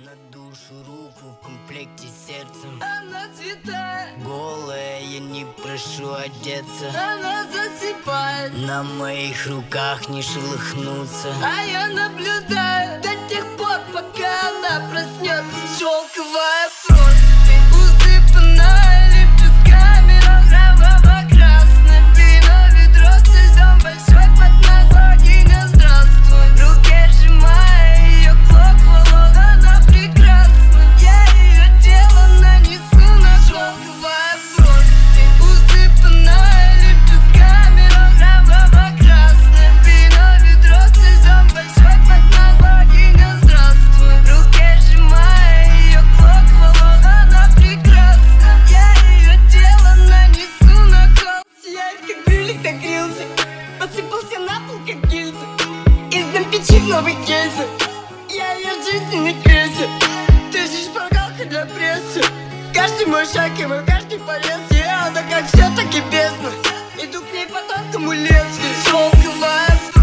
на душу руку в комплекте сердцем. Она святая, голая, я не прошу одеться. она засыпает, на моих руках не шелохнуться. а я наблюдаю до тех пор, пока она проснется. Шелковая простынь, усыпанная лепестками розово-красным. Вино, ведро со льдом, большой поднос, богиня, здравствуй. В руке сжимая ее клок волос, она прекрасна. Я ее тело нанесу на шелковая простынь, усыпанная лепестками розово-красным. Вино, ведро со льдом, большой поднос, богиня, здравствуй. В руке сжимая ее клок волос, она прекрасна. Я ее тело нанесу на холст. Сияет как грилик, так грелся, посыпался на пол как гильза. Из дом печи в новый кейсы, я ее жизни не крейся. Тысяч шпаргалка для прессы, каждый мой шаг и мой каждый порез. Я она как все, так и бездна, иду к ней по тонкому лезвию. Шелковая